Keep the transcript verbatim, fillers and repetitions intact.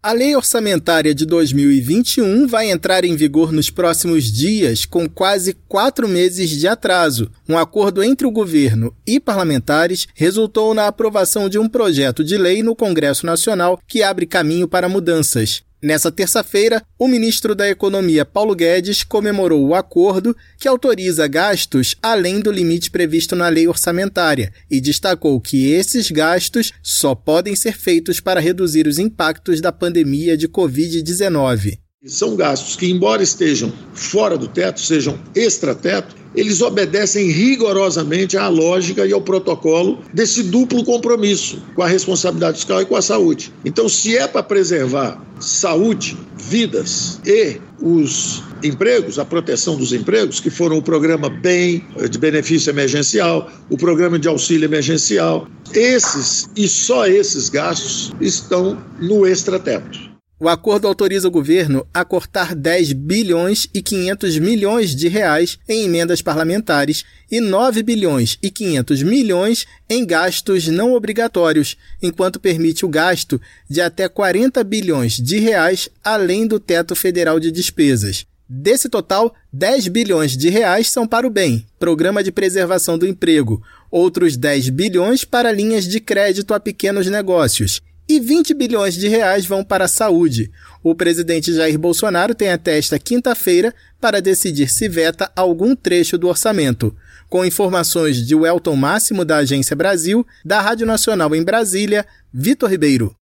A Lei Orçamentária de dois mil e vinte e um vai entrar em vigor nos próximos dias, com quase quatro meses de atraso. Um acordo entre o governo e parlamentares resultou na aprovação de um projeto de lei no Congresso Nacional que abre caminho para mudanças. Nessa terça-feira, o ministro da Economia, Paulo Guedes, comemorou o acordo que autoriza gastos além do limite previsto na lei orçamentária e destacou que esses gastos só podem ser feitos para reduzir os impactos da pandemia de covid dezenove. São gastos que, embora estejam fora do teto, sejam extrateto, eles obedecem rigorosamente à lógica e ao protocolo desse duplo compromisso com a responsabilidade fiscal e com a saúde. Então, se é para preservar saúde, vidas e os empregos, a proteção dos empregos, que foram o programa BEM, de benefício emergencial, o programa de auxílio emergencial, esses e só esses gastos estão no extrateto. O acordo autoriza o governo a cortar dez bilhões e quinhentos milhões de reais em emendas parlamentares e nove bilhões e quinhentos milhões em gastos não obrigatórios, enquanto permite o gasto de até quarenta bilhões de reais além do teto federal de despesas. Desse total, dez bilhões de reais são para o BEM, Programa de Preservação do Emprego, outros dez bilhões para linhas de crédito a pequenos negócios, e vinte bilhões de reais vão para a saúde. O presidente Jair Bolsonaro tem até esta quinta-feira para decidir se veta algum trecho do orçamento. Com informações de Welton Máximo, da Agência Brasil, da Rádio Nacional em Brasília, Vitor Ribeiro.